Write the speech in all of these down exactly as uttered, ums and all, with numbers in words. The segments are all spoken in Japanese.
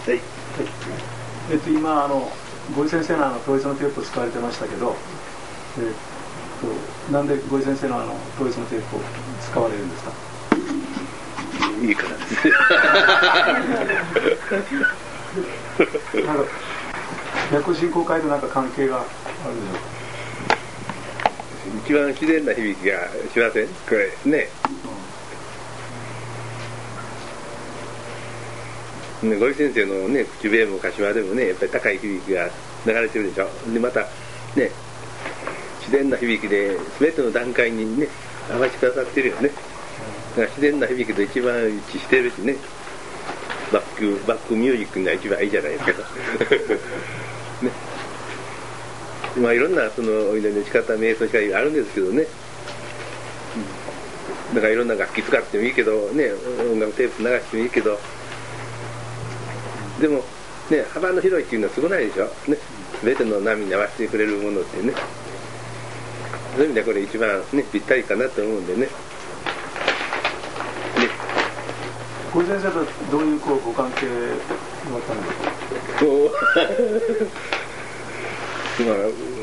はい、えっと、今あのゴイ先生のあの統一のテープを使われてましたけど、えっと、なんでゴイ先生のあの統一のテープを使われるんですか？ いいからですね。 なんか脈進行会となんか関係があるでしょうか？ 一番自然な響きがしませんこれね。ゴイ先生のね、口笛も柏でもね、やっぱり高い響きが流れてるでしょ。でまたね、自然な響きで全ての段階にね合わせてくださってるよね。だから自然な響きと一番一致してるしね、バックバックミュージックが一番いいじゃないですか。ね、まあいろんなそのお祈りの仕方、瞑想仕方あるんですけどね。だからいろんな楽器使ってもいいけどね、音楽テープ流してもいいけど。でもね、幅の広いっていうのはすごないでしょ、ね、全ての波に合わせてくれるものってね、そういう意味ではこれ一番、ね、ぴったりかなと思うんでね。 ゴイ先生とどういうこうご関係だったんですか？ まあ、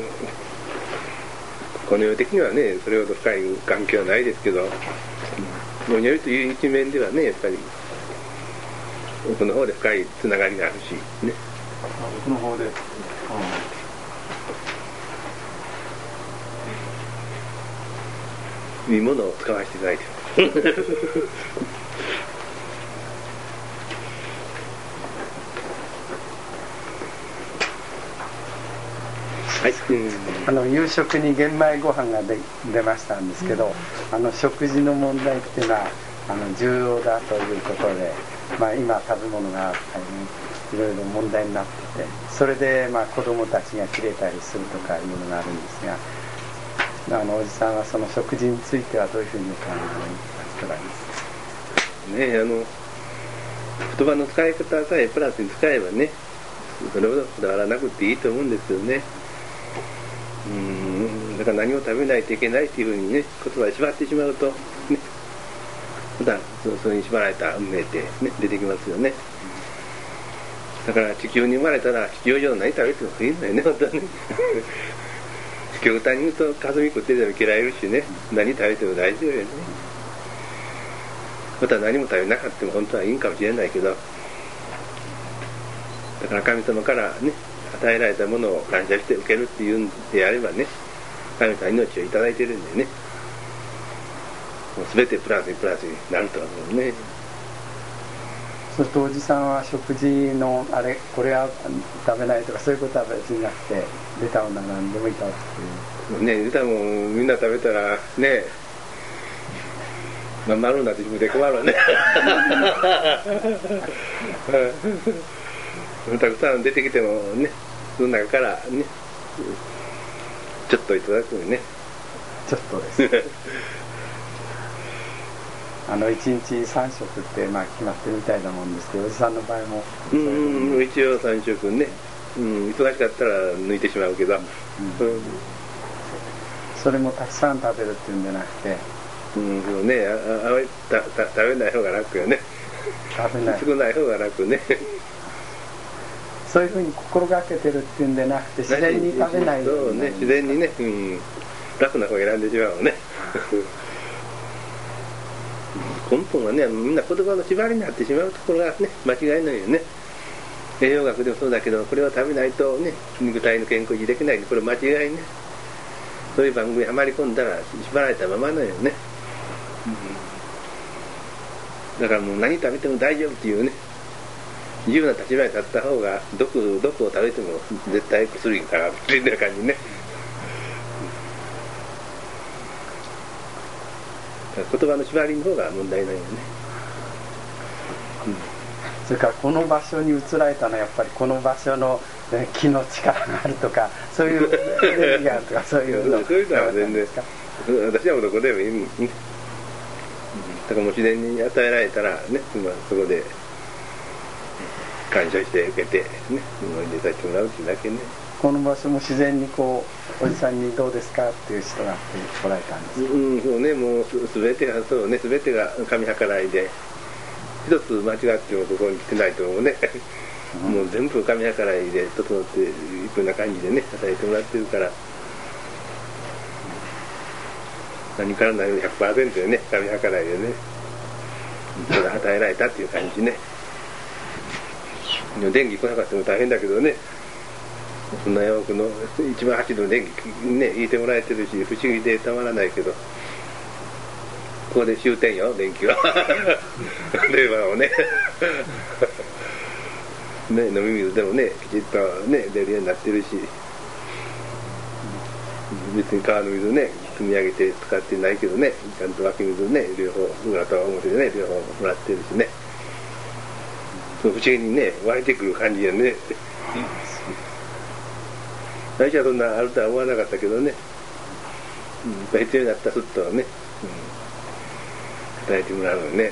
この世的にはね、それほど深い関係はないですけど、お祈りという一面ではね、やっぱり奥の方で深いつながりがあるしね。 奥の方で、 うん、いいものを使わせていただいてはい、うん、 あの夕食に玄米ご飯がで出ましたんですけど、うん、あの食事の問題っていうのはあの重要だということで、まあ、今食べ物がいろいろ問題になってて、それでまあ子どもたちが切れたりするとかいうのがあるんですが、あのおじさんはその食事についてはどういうふうにお考えになっておられますか？ ねえ、あの言葉の使い方さえプラスに使えばね、それほどこだわらなくていいと思うんですよね。うーん、だから何を食べないといけないっていうふうにね、言葉で縛ってしまうとね、またそれに縛られた運命ってね出てきますよね。だから地球に生まれたら地球上何食べてもいいんだよね、本当はね。極端に言うとかすみ食ってでも嫌えるしね、何食べても大丈夫よね。また何も食べなかったも本当はいいんかもしれないけど、だから神様からね与えられたものを感謝して受けるっていうんであればね、神様は命をいただいてるんでね、もう全てプラスにプラスになると思うね。 そうするとおじさんは食事のあれこれは食べないとかそういうことは別になくて、出たものは何でもいいかっていうね、出たもんみんな食べたらね、まん丸になって自分で困るわね。たくさん出てきてもね、その中からねちょっといただくのね。 ちょっとですあのいちにちさん食ってまあ決まってるみたいなもんですけど、おじさんの場合もうん、うん、一応さん食ね、うん、忙しかったら抜いてしまうけど、うんうん、 それもたくさん食べるっていうんじゃなくて、 うん、そうね、ああたた食べない方が楽よね。 食べない少ない方が楽ね。 そういうふうに心がけてるっていうんでなくて、自然に食べないように、 そうね、自然にね、うん、楽な方を選んでしまうね。根本はね、みんな言葉の縛りになってしまうところがね、間違いないよね。栄養学でもそうだけど、これを食べないとね、肉体の健康維持できない、これ間違いね。そういう番組にはまり込んだら縛られたままなのよね、うん、だからもう何食べても大丈夫っていうね、自由な立場に立った方が、毒毒を食べても絶対薬からっていう感じね。言葉の縛りの方が問題ないよね、 うん、それからこの場所に移られたのはやっぱりこの場所の気の力があるとか、そういうエネルギーがあるとか、そういうのそういうのは全然私はもうどこでもいい、うん、だからもう自然に与えられたらね、まあ、そこで感謝して受けてね、思い出させてもらうっていうだけね。 この場所も自然にこうおじさんにどうですかっていう人が来られたんですか？ うん、そうね、もうすべてがそうね、すべてが神計らいで、一つ間違ってもここに来てないと思うね。 うん、もう全部神計らいで整っていくような感じでね与えてもらってるから、何から何も ひゃくパーセント でね神計らいでねただ与えられたっていう感じね。電気来なかったも大変だけどね、そんな山奥の一番端の電気ね入れてもらえてるし不思議でたまらないけど、ここで終点よ電気は令和をねね飲み水でもねきちっとね出るようになってるし、別に川の水ね汲み上げて使ってないけどね、ちゃんと湧き水ね両方裏と表でね両方もらってるしね、不思議にね湧いてくる感じやね。最初はそんなあるとは思わなかったけどね、うん、やっぱ必要になったらすっとね、うん、与えてもらうのね。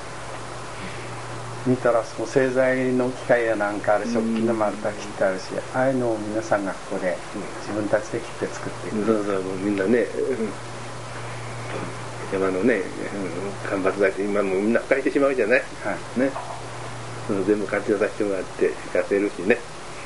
見たらその製材の機械やなんかある、食器の丸太切ってあるし、ああいうのを皆さんがここで自分たちで切って作っていく、 うん、そうそうもうみんなね、うん、山のね、うん、間伐材って今もうみんな借りてしまうじゃない、はい、ね、その全部活用させてもらって活かせるしね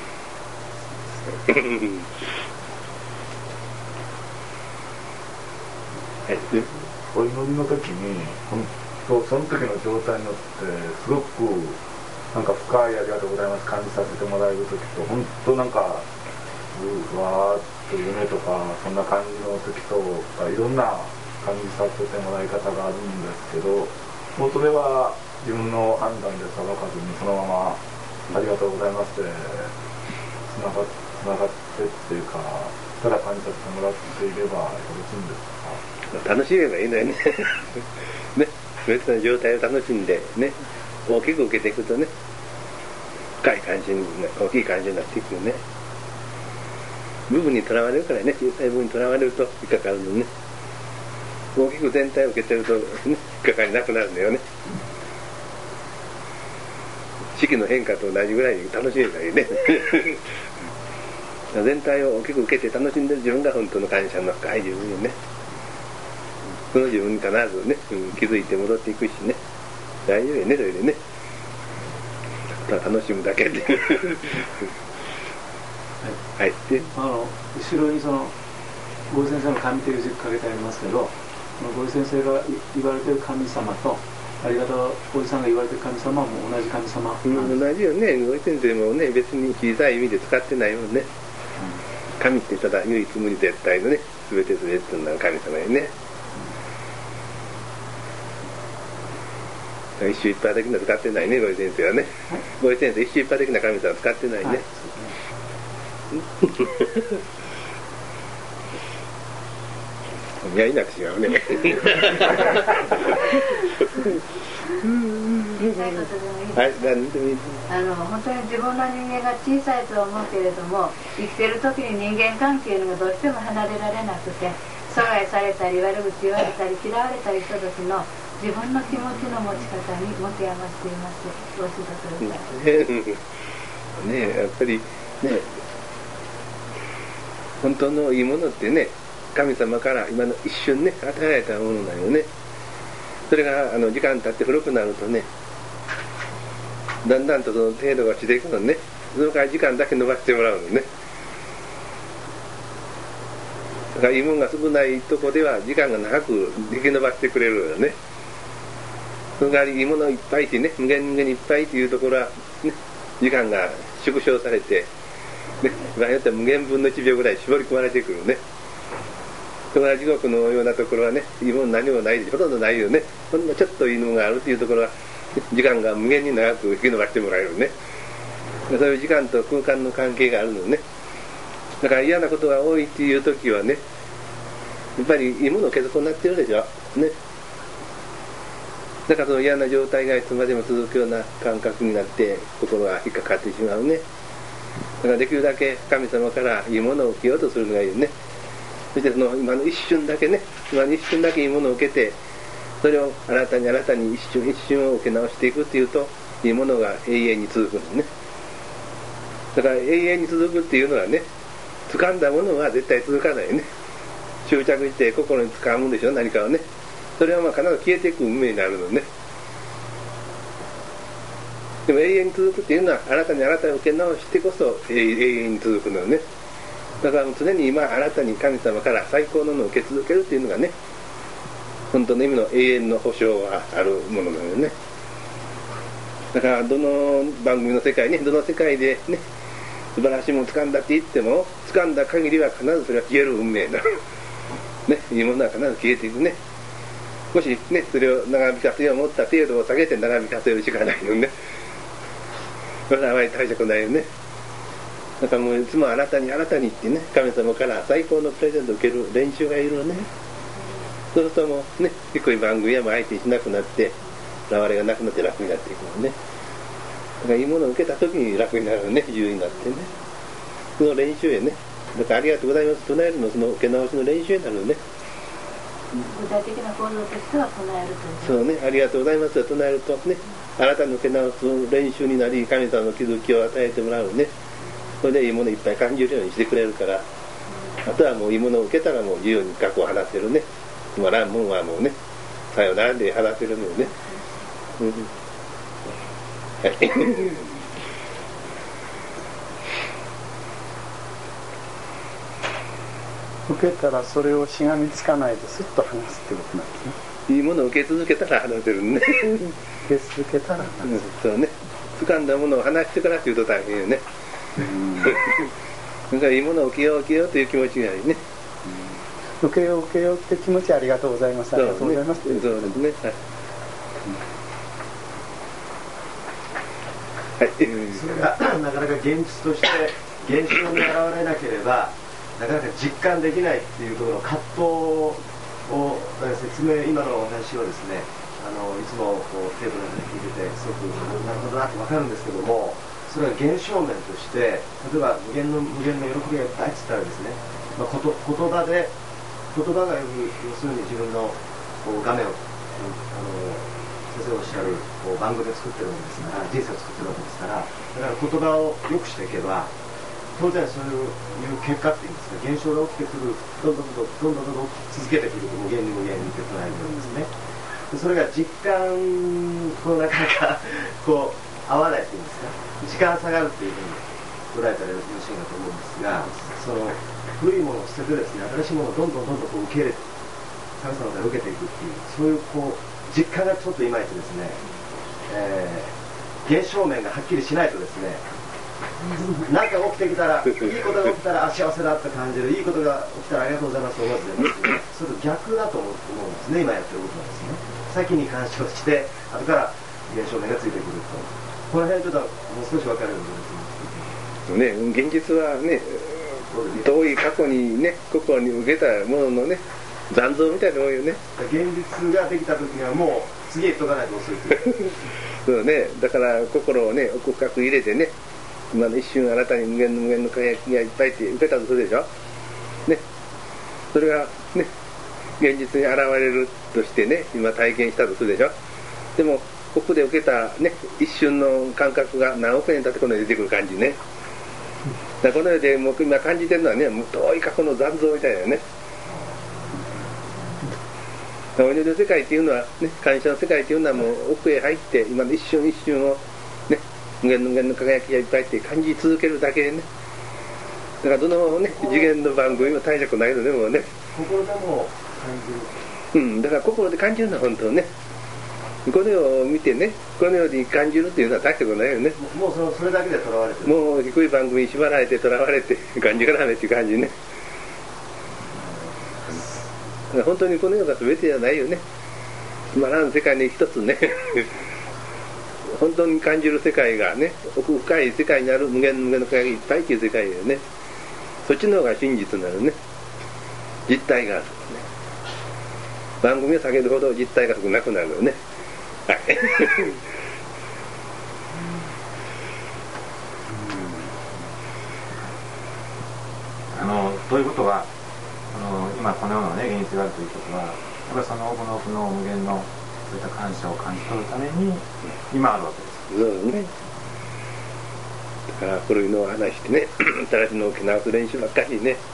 はい、でお祈りの時に本当その時の状態によってすごくなんか深いありがとうございます感じさせてもらえる時と、本当なんかうわーっと夢とかそんな感じの時といろんな感じさせてもらい方があるんですけど、もうそれは自分の判断で裁かずにそのままありがとうございますってつながってつながってっていうか、ただ感じさせてもらっていればよろしいんですか。 楽しめばいいのよねね、別の状態を楽しんでね、大きく受けていくとね、深い感じに大きい感じになっていくよね。部分にとらわれるからね、小さい部分にとらわれると引っかかるのね、大きく全体を受けてると、ね、引っかかりなくなるんだよね。四季の変化と同じぐらいに楽しめばいいね全体を大きく受けて楽しんでる自分が本当の感謝の深い自分よね。その自分に必ずね、うん、気づいて戻っていくしね、大丈夫よね、それでね、ただ楽しむだけではい、であの後ろにそのご井先生の神という字かけてありますけど、ご井先生が言われてる神様とありがとうおじさんが言われてる神様も同じ神様、 うん、同じよね。ご井先生もね別に小さい意味で使ってないもんね、うん、神ってただ唯一無二絶対のね全て全ての神様よね。一種一般的な使ってないね、ご井先生はね。ご井先生一種一般的な神様使ってないね、はい、いやいなく違うねはい、何でもいい。 あの本当に自分の人間が小さいと思うけれども、生きてる時に人間関係がどうしても離れられなくて、阻害されたり悪口言われたり嫌われたりした時の自分の気持ちの持ち方に持て余しています。ご指導ください。 ねえ、やっぱりね、本当のいいものってね、神様から今の一瞬ね与えられたものなのよね。それがあの時間経って古くなるとね、だんだんとその程度がしていくのね。そのから時間だけ伸ばしてもらうのね。だからいいものが少ないとこでは時間が長く引き伸ばしてくれるよね。その代わりいいものいっぱいってね、無限無限にいっぱいっていうところは、ね、時間が縮小されて、ね、場合によっては無限分のいちびょうぐらい絞り込まれてくるね。それから地獄のようなところはね、いいもの何もないでほとんどないよね。ほんのちょっといいものがあるっていうところは、時間が無限に長く引き伸ばしてもらえるね。そういう時間と空間の関係があるのね。だから嫌なことが多いっていう時はね、やっぱりいいものを消すことになってるでしょね。だからその嫌な状態がいつまでも続くような感覚になって心が引っかかってしまうね。だからできるだけ神様からいいものを受けようとするのがいいよね。そしてその今の一瞬だけね、今の一瞬だけいいものを受けて、それを新たに新たに一瞬一瞬を受け直していくっていうと、いいものが永遠に続くのね。だから永遠に続くっていうのはね、掴んだものは絶対続かないね。執着して心に掴むんでしょ、何かをね。それはまあ必ず消えていく運命になるのね。 でも永遠に続くっていうのは新たに新たに受け直してこそ永遠に続くのよね。だから常に今新たに神様から最高のものを受け続けるっていうのがね、本当の意味の永遠の保証があるものなのよね。だからどの番組の世界ね、どの世界でね素晴らしいものを掴んだって言っても、掴んだ限りは必ずそれは消える運命だね、いいものは必ず消えていくね。少しねそれを長引かせようと思った程度を下げて長引かせるしかないのね。それはあまり大したくないよね。だからもういつも新たに新たにってね、神様から最高のプレゼントを受ける練習がいるのね。そうするともうね、低い番組はもう相手しなくなって、現れがなくなって楽になっていくのね。だからいいものを受けた時に楽になるのね、自由になってね。その練習へね。だからありがとうございます唱えるのその受け直しの練習になるのね。 具体的な行動としては唱えるという。 そうね、ありがとうございますと唱えるとね、あなたの受け直す練習になり、神様の気づきを与えてもらうね。それでいいものをいっぱい感じるようにしてくれるから、あとはもういいものを受けたらもう自由に過去を話せるね。まあランモンはもうね、さよならで話せるのよね。うん、はい。 受けたらそれをしがみつかないですっと話すってことなんですね。 いいものを受け続けたら話せるね。 受け続けたら話せる、 うん、そうね。掴んだものを話してからっていうと大変よね。だからいいものを受けよう受けようという気持ちがいいね。 受けよう受けようって気持ちありがとうございます。ありがとうございます。 そうですね。はい。 それがなかなか現実として現象に現れなければなかなか実感できないっていうところの葛藤を説明、今のお話をですね、あのいつもこうテーブルで聞いててすごくなるほどなって分かるんですけども、それは現象面として例えば無限の無限の喜びがいっぱいっつったらですね、まあ、こと言葉で言葉が要するに自分のこう画面を、あの先生おっしゃるこう番組を作ってるわけですから、人生を作ってるわけですから、だから言葉を良くしていけば当然そういう結果っていうんですか、現象が起きてくる、どんどんどんどんどんどんどん続けてくると無限に無限にって捉えるんですね。でそれが実感こうなかなかこう合わないっていうんですか、時間差があるっていうふうに捉えたらよろしいかと思うんですが、その古いものを捨ててですね、新しいものをどんどんどんどんこう受け入れて神様から受けていくっていう、そういうこう実感がちょっといまいちですね、えー、現象面がはっきりしないとですね、何か起きてきたら、いいことが起きたらあ幸せだって感じる、いいことが起きたらありがとうございますと思ってですね、それと逆だと思うんですね、今やってることはですね。先に干渉して後から現象面がついてくると、この辺ちょっともう少し分かるようになってね、現実はね、遠い過去にね、過去に受けたもののね、残像みたいなもんよね。 現実ができた時にはもう次へ行っとかないと遅いっていうそうね、だから心をね、奥深く入れてね、今の一瞬あなたに無限の無限の輝きがいっぱいって受けたとするでしょ。ね、それがね、現実に現れるとしてね、今体験したとするでしょ。でも奥で受けたね、一瞬の感覚が何億年経ってこの世に出てくる感じね。だからこの世で僕今感じてるのはね、もう遠い過去の残像みたいだよね。お祈りの世界っていうのはね、感謝の世界っていうのはもう奥へ入って今の一瞬一瞬をね、無限の無限の輝きがいっぱいって感じ続けるだけでね。だからどのね次元の番組も大したくないのでもね、 心でも感じる、 うん、だから心で感じるのは本当ね、この世を見てね、この世に感じるっていうのは大したことないよね。 もうそのそれだけでとらわれてる、 もう低い番組に縛られてとらわれて感じがダメっていう感じね。本当にこの世が全てじゃないよね。つまらん世界に一つね本当に感じる世界がね、奥深い世界にある無限無限の輝きいっぱいっていう世界だよね。そっちの方が真実になるね。実体がある、ね、番組を下げるほど実体が少なくなるよね。はいあのということは、あの今このような、ね、現実があるということは、やっぱりその奥の奥の無限のそういった感謝を感じ取るために今あるわけです。 そうね。だから古いのを話してね、新しいのを受け直す練習ばっかりね。うん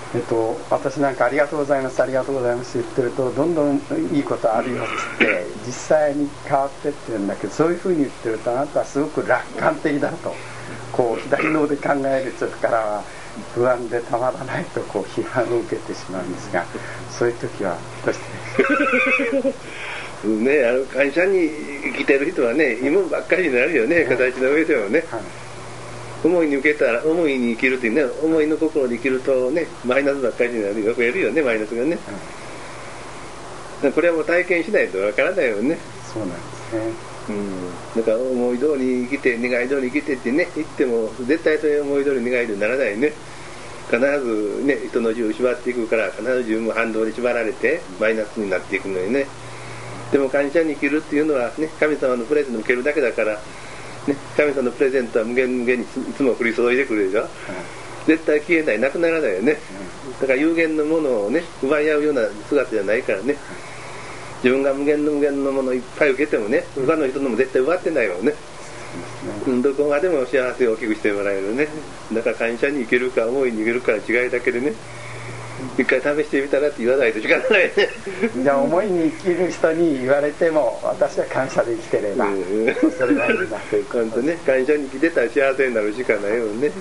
えっと、私なんかありがとうございますありがとうございますって言ってるとどんどんいいことあるよっつって実際に変わってってるんだけど、そういうふうに言ってるとあなたはすごく楽観的だと、こう左脳で考える人からは不安でたまらないとこう批判を受けてしまうんですが、そういう時はどうしてですか？ ね、あの会社に来てる人はね、芋ばっかりになるよね、形の上でもね、はい、思いに受けたら思いに生きるというね、思いの心で生きるとね、マイナスばっかりになるよ、増えるよね、マイナスがね、はい、これはもう体験しないとわからないよね。 そうなんですね。 うん、だから思い通りに生きて願い通りに生きてってね言っても絶対と思い通りに願い通りにならないね。必ずね人の銃を縛っていくから、必ず自分も反動で縛られてマイナスになっていくのにね。でも感謝に生きるっていうのはね、神様のプレゼントを受けるだけだから、ね、神様のプレゼントは無限無限にいつも降り注いでくるでしょ、うん、絶対消えない、なくならないよね。だから有限のものをね奪い合うような姿じゃないからね、自分が無限の無限のものをいっぱい受けてもね、他の人のも絶対奪ってないよね、うん、どこまでも幸せを大きくしてもらえるね。だから感謝に生きるか思いに生きるかの違いだけでね、一回試してみたらって言わないと仕方ないね。 じゃあ思いに生きる人に言われても私は感謝で生きてれば、うん、それがいいなということ本当ね、感謝に生きてたら幸せになるしかないよね。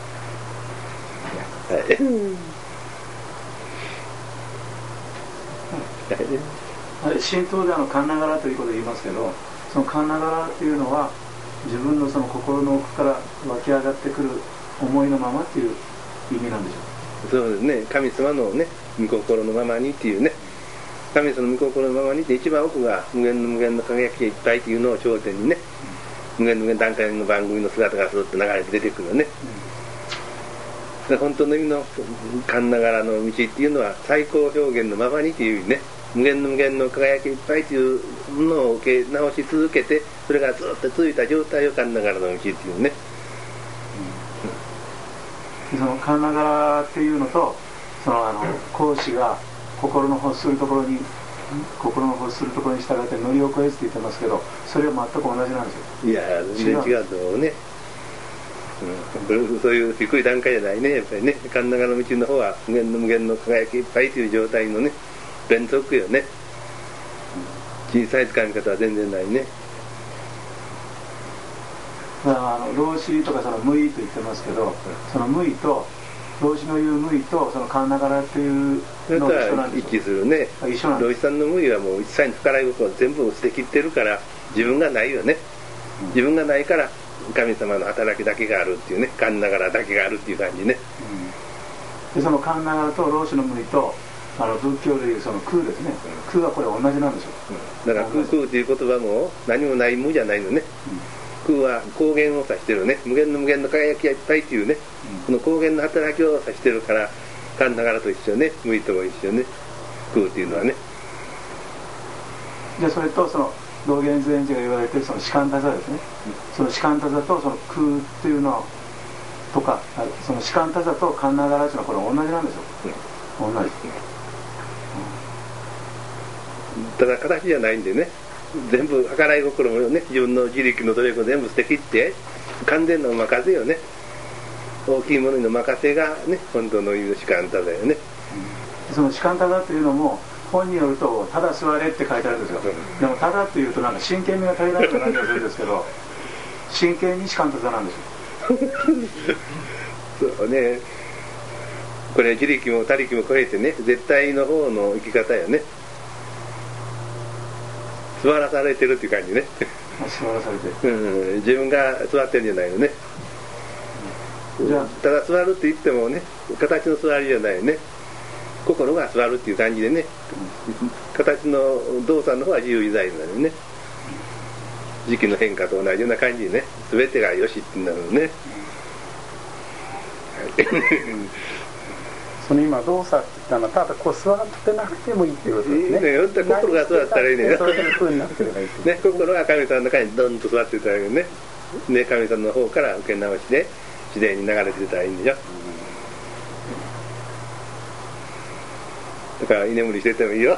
はい、はい神道であのカンナガラということを言いますけど、そのカンナガラというのは自分のその心の奥から湧き上がってくる思いのままっていう意味なんでしょうか。 そうですね、神様のね御心のままにっていうね、神様の御心のままにって一番奥が無限の無限の輝きがいっぱいっていうのを頂点にね、無限の無限段階の番組の姿がずっと流れて出てくるのね、うん、本当の意味のカンナガラの道っていうのは最高表現のままにっていうね、無限の無限の輝きいっぱいというのを受け直し続けて、それがずっと続いた状態をカンナガラの道っていうね、 うん、そのカンナガラっていうのとそのあの孔子が心の欲するところに心の欲するところに従って乗り遅れって言ってますけど、それは全く同じなんですよ。 いや全然違うと思うね、うん、そういう低い段階じゃないね、やっぱりね。カンナガラの道の方は無限の無限の輝きいっぱいという状態のね連続よね。小さい掴み方は全然ないね。 だからあの老子とかその無為と言ってますけど、その無為と老子の言う無為とそのカンナガラっていうのが一緒なんですよ。 一致するね。 一緒なんです。 老子さんの無為はもう一切の計らい事を全部捨てきってるから自分がないよね、うん、自分がないから神様の働きだけがあるっていうね、カンナガラだけがあるっていう感じね、 うん、でそのカンナガラと老子の無為とあの仏教でいうその空ですね、空はこれ同じなんですよ、 うん、だから空空という言葉も何もない無じゃないのね、うん、空は光源を指してるね、無限の無限の輝きがいっぱいっていうね、うん、この光源の働きを指してるからカンナガラと一緒ね、無為とも一緒ね、空っていうのはね。 でそれとその道元禅師が言われているその士官多座ですね、うん、その士官多座とその空っていうのとか、その士官多座とカンナガラっていうのはこれ同じなんですよ、うん、同じ、 ただ形じゃないんでね、全部計らい心もね、自分の自力の努力を全部捨てきって完全なお任せよね、大きいものの任せがね本当の意味の士官多だよね、 うん、その士官多だっていうのも本によるとただ座れって書いてあるんですよ、うん、でもただっていうとなんか真剣味が足りないと感じがするんですけど真剣に士官多座なんですよそうね、これ自力も他力も超えてね、絶対の方の生き方よね。座らされてるっていう感じね。 座らされてる、 うん、自分が座ってるんじゃないのね、うん、じゃあただ座るって言ってもね、形の座りじゃないよね、心が座るっていう感じでね、うん、形の動作の方は自由自在になるよね、時期の変化と同じような感じでね、全てがよしってなるのね、 その今動作って言ったのはただこう座ってなくてもいいっていうことですね。いいね、 本当は心が座ったらいいね。 そういう風になってればいいね。 心が神様の中にドンと座ってたらいいね。ね、神様の方から受け直しで自然に流れてたらいいんでしょ。だから居眠りしててもいいよ。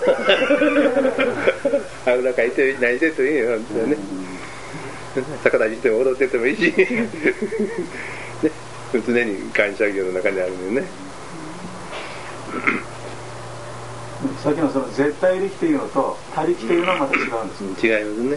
あぐらかいて何しててもいいよ、本当はね。逆立ちしても踊っててもいいし。ね、常に感謝業の中にあるのよね。 さっきのその絶対力というのと他力というのはまた違うんです、 うん、違いますね。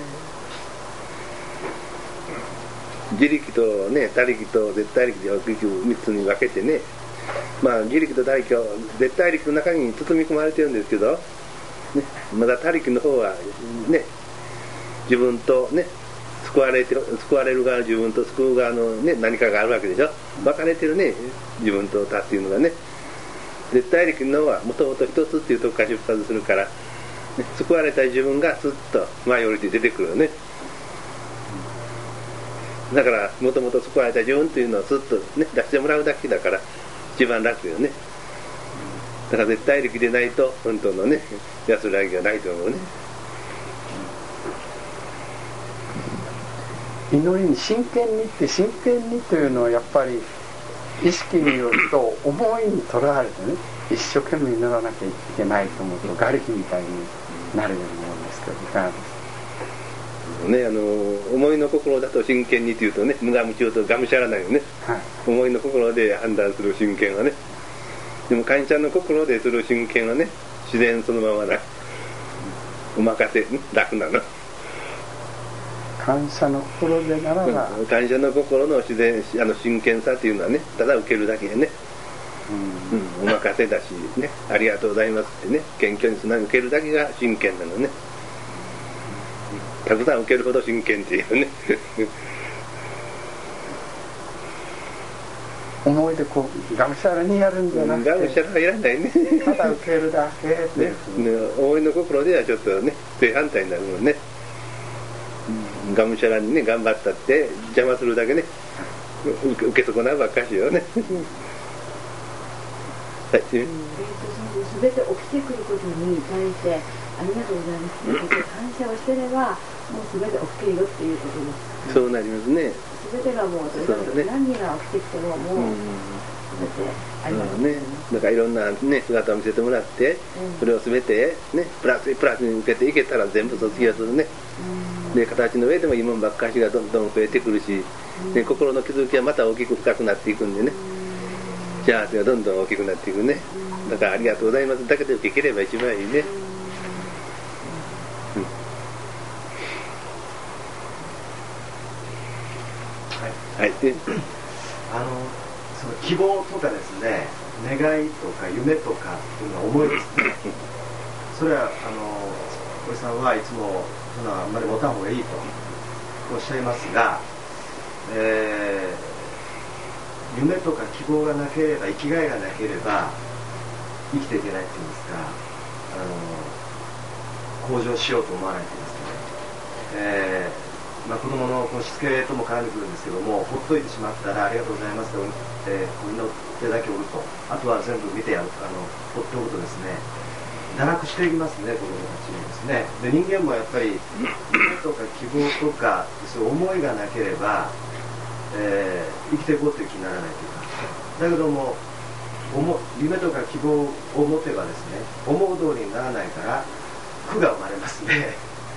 自力とね、他力と絶対力で大きくみっつに分けてね、まあ自力と他力は絶対力の中に包み込まれてるんですけど、ね、まだ他力の方はね、自分とね、救われて救われる側、自分と救う側のね、何かがあるわけでしょ。分かれてるね、自分と他っていうのがね。絶対力の方はもともと一つっていうとこから出発するから、ね、救われた自分がスッと前降りて出てくるよね。だからもともと救われた自分というのをスッとね出してもらうだけだから一番楽よね。だから絶対力でないと本当のね安らぎがないと思うね。 祈りに真剣にって真剣にというのはやっぱり意識によると思いにとらわれてね、一生懸命祈らなきゃいけないと思うと瓦礫みたいになるように思うんですけど、いかがですかね。あの思いの心だと真剣にというとね、無我夢中とがむしゃらないよね、はい、思いの心で判断する真剣はね。でも感謝の心でする真剣はね、自然そのままだ、お任せ、楽なの。 感謝の心でならば、 うん、感謝の心の自然、あの真剣さというのはね、ただ受けるだけでね、うんうん、お任せだしね、ありがとうございますってね、謙虚につなぐ受けるだけが真剣なのね。たくさん受けるほど真剣っていうね思いでこうがむしゃらにやるんじゃなくて、 がむしゃらはいらないねただ受けるだけっていう、 ねね、思いの心ではちょっとね正反対になるもんね。がむしゃらにね頑張ったって邪魔するだけね、受け損なうばっかしよねはい、 全て起きてくることに対してありがとうございますということで感謝をしてればもう全て起きているっていうことです。 そうなりますね。 全てがもうとにかく何が起きてきてももう全てありがとうございます。 だからいろんなね姿を見せてもらって、うん、それを全てねプラスプラスに向けていけたら全部卒業するね。うん、で形の上でもいいもんばっかしがどんどん増えてくるし、うん、で心の気づきはまた大きく深くなっていくんでね。うん、幸せがどんどん大きくなっていくね。うん、だからありがとうございますだけで受け切れば一番いいね。うんはい、 あのその希望とかですね、願いとか夢とかっていうのは思いですね。それはあの堀さんはいつもそんなあんまり持たん方がいいとおっしゃいますが、えー、夢とか希望がなければ生きがいがなければ生きていけないっていうんですか、あの向上しようと思わないというんですかね。えーまあ、子供のこうしつけとも絡んでくるんですけども、ほっといてしまったらありがとうございますと、えー、祈ってだけおると、あとは全部見てやる、あのほっとくとですね、堕落していきますね、子供たちにですね。で人間もやっぱり夢とか希望とかそういう思いがなければ、えー、生きていこうという気にならないというか、だけども夢とか希望を持てばですね、思う通りにならないから苦が生まれますね。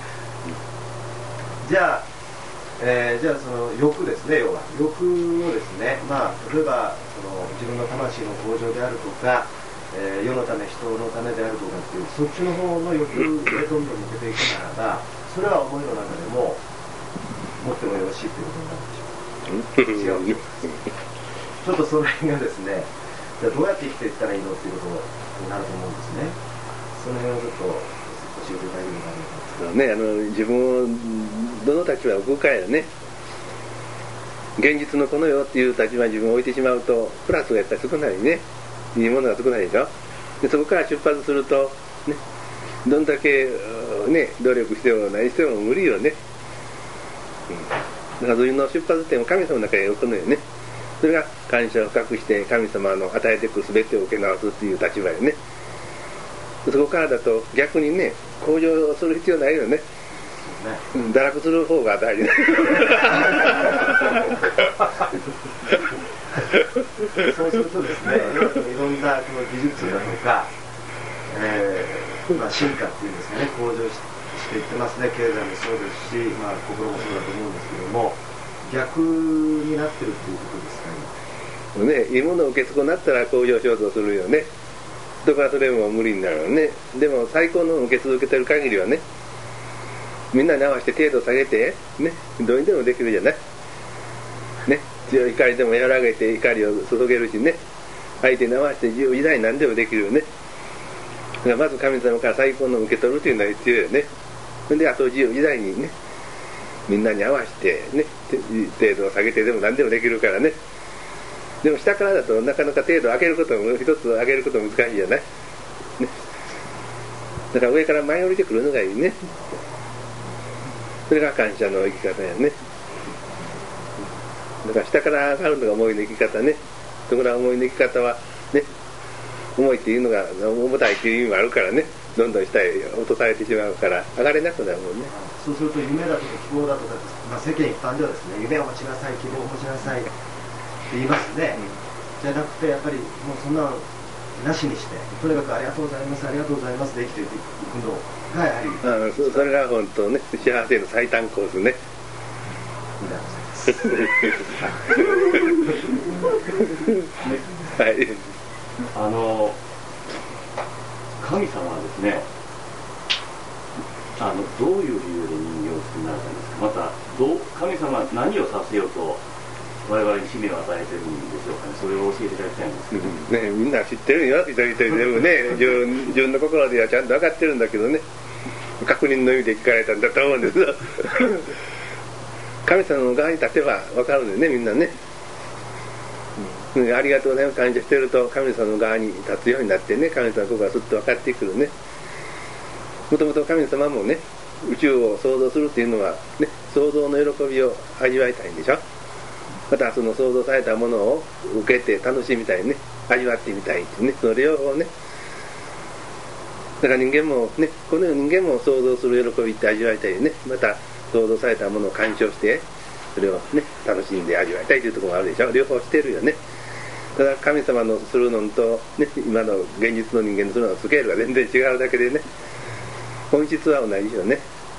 じゃあえー、じゃあその欲ですね、要は欲をですね、まあ、例えばその自分の魂の向上であるとか、えー、世のため人のためであるとかっていうそっちの方の欲でどんどん向けていくならば、それは思いの中でも持ってもよろしいということになるでしょう。違うちょっとその辺がですね、じゃあどうやって生きていったらいいのっていうことになると思うんですね。その辺をちょっと教えていただければと思います。 ね、あの自分をどの立場を置くかやね。現実のこの世っていう立場に自分を置いてしまうとプラスがやっぱり少ないね、いいものが少ないでしょ。でそこから出発すると、ね、どんだけ、ね、努力しても何しても無理よね、うん、だからそういうの出発点を神様の中に置くのよね。それが感謝を深くして神様の与えていく全てを受け直すっていう立場よね。そこからだと逆にね向上する必要ないよね。うん、堕落する方が大事そうするとですね、いろんなこの技術だとか、えーまあ、進化っていうんですかね、向上し、していってますね。経済もそうですし、まあ、心もそうだと思うんですけども、逆になってるっていうことですかね。 ね、いいものを受け損なったら向上しようとするよね。 だからそれも無理になるよね。でも最高の受け続けてる限りはね、みんなに合わせて程度下げてね、どうにでもできるじゃないね。強い怒りでも和らげて怒りを注げるしね、相手に合わせて自由自在に何でもできるよね。だからまず神様から最高の受け取るというのは必要よね。であと自由自在にね、みんなに合わせてね、程度を下げてでも何でもできるからね。でも下からだとなかなか程度を上げることも一つ上げることも難しいじゃない、ね、だから上から舞い降りてくるのがいいね。それが感謝の生き方やね。だから下から上がるのが思いの生き方ね。ところが思いの生き方はね、思いっていうのが重たいっていう意味もあるからね、どんどん下へ落とされてしまうから上がれなくなるもんね。 そうすると夢だとか希望だとか、まあ、世間一般ではですね、夢を持ちなさい、希望を持ちなさいって言いますね、うん、じゃなくてやっぱりもうそんなのなしにして、とにかくありがとうございますありがとうございますで生きていくのがやはり、 ああ そ, それが本当ね、幸せの最短コースね。はい、 あの神様はですね、あのどういう理由で人間を作りになられたんですか。またどう神様は何をさせようと我々に使命を与えてるんでしょうかね。それを教えていただきたいんですけど、 ね、みんな知ってるよ、一人一人でもね自分、自分の心ではちゃんと分かってるんだけどね、確認の意味で聞かれたんだと思うんですよ神様の側に立てば分かるんだよね、みんなね、うん、ありがとうございます感謝してると神様の側に立つようになってね、神様の心がすっと分かってくるね。もともと神様もね、宇宙を創造するっていうのはね、創造の喜びを味わいたいんでしょ。またその創造されたものを受けて楽しみたいね、味わってみたいってね、その両方ね。だから人間もね、この世の人間も創造する喜びって味わいたいよね。また創造されたものを鑑賞してそれをね楽しんで味わいたいというところもあるでしょ。両方してるよね。ただ神様のするのと、ね、今の現実の人間のするののスケールが全然違うだけでね、本質は同じよね。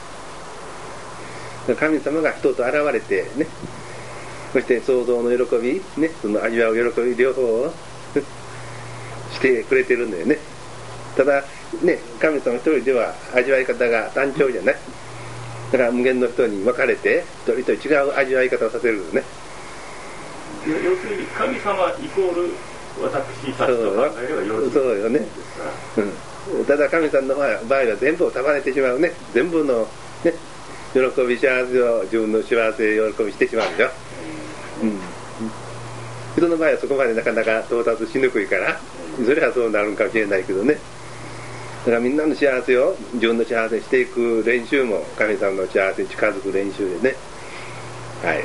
神様が人と現れてね、そして創造の喜び、ね、その味わう喜び両方をしてくれてるんだよね。ただね、神様一人では味わい方が単調じゃない。だから無限の人に分かれて一人一人違う味わい方をさせるのね。 要するに神様イコール私たちと考えればよろしい。 そうよね、うん、ただ神様の場合は全部を束ねてしまうね。全部のね喜び幸せを自分の幸せを喜びしてしまうんでしょ、うん、人の場合はそこまでなかなか到達しにくいからそれはそうなるんかもしれないけどね。だからみんなの幸せを自分の幸せにしていく練習も神様の幸せに近づく練習でね。はい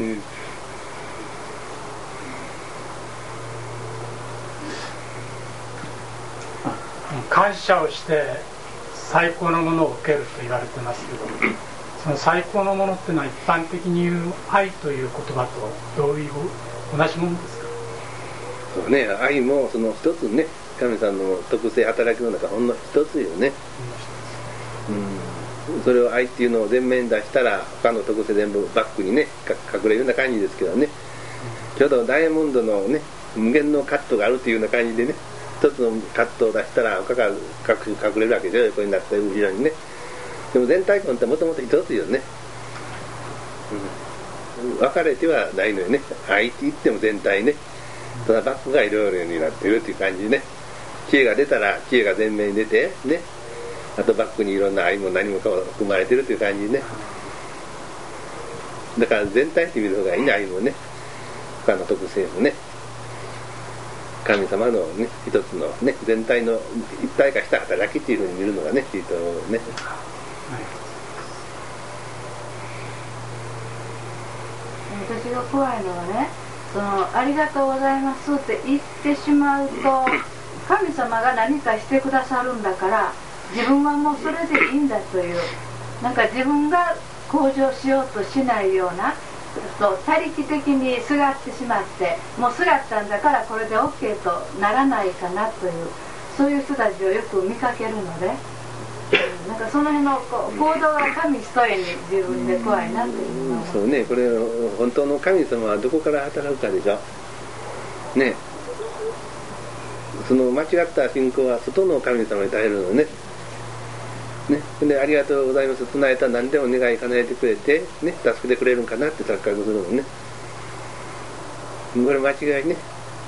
感謝をして最高のものを受けると言われてますけど、その最高のものっていうのは一般的に言う愛という言葉とどういう同じものですか。 そうね、愛もその一つね、神様の特性働きの中ほんの一つよね、うん、それを愛っていうのを前面に出したら他の特性全部バックにね隠れるような感じですけどね、ちょうどダイヤモンドのね無限のカットがあるっていうような感じでね、一つのカットを出したら他が隠れるわけで横になって後ろにね。でも全体感ってもともと一つよね、うん、分かれてはないのよね。愛って言っても全体ね、ただバックがいろいろになってるっていう感じね。知恵が出たら知恵が前面に出てね、あとバックにいろんな愛も何もかも含まれてるっていう感じね。だから全体って見る方がいいね。愛もね他の特性もね神様のね一つのね全体の一体化した働きっていうふうに見るのがねいいと思うね。 私が怖いのはね、そのありがとうございますって言ってしまうと神様が何かしてくださるんだから自分はもうそれでいいんだという、なんか自分が向上しようとしないような、そう他力的にすがってしまって、もうすがったんだからこれで OK とならないかなという、そういう人たちをよく見かけるので、なんかその辺のこう行動が神一重に自分で怖いなというのは、 そうね、これ本当の神様はどこから働くかでしょね。 その間違った信仰は外の神様に頼るのね。ね、でありがとうございます唱えたら何でも願い叶えてくれて、ね、助けてくれるんかなって錯覚するのね。これ間違いね。